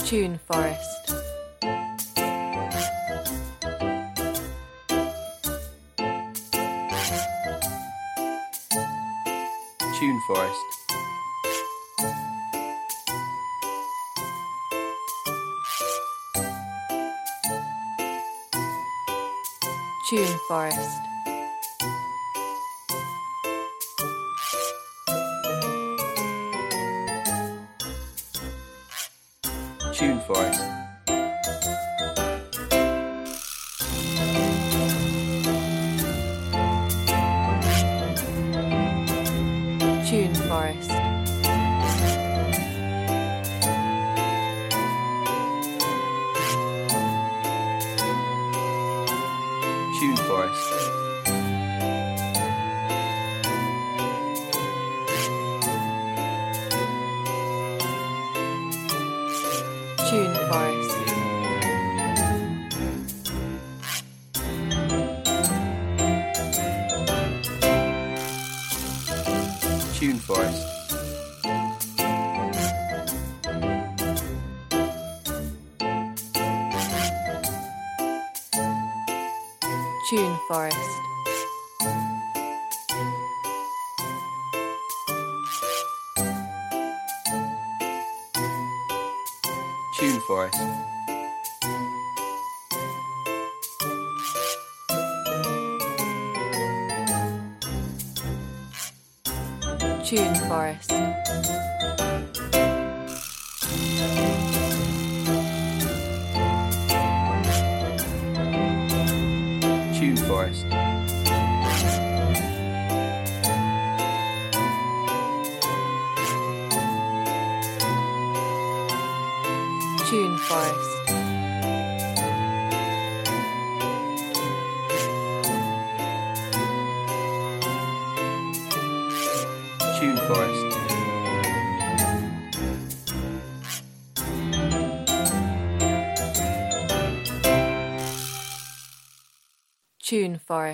Tune Forest. Tune Forest. Tune Forest. Tune Forest. Tune Forest. Tune Forest. Tune Forest. Tune Forest. Tune Forest. Tune Forest. Tune Forest. Tune Forest. Tune Forest. Tune Forest. Tune Forest.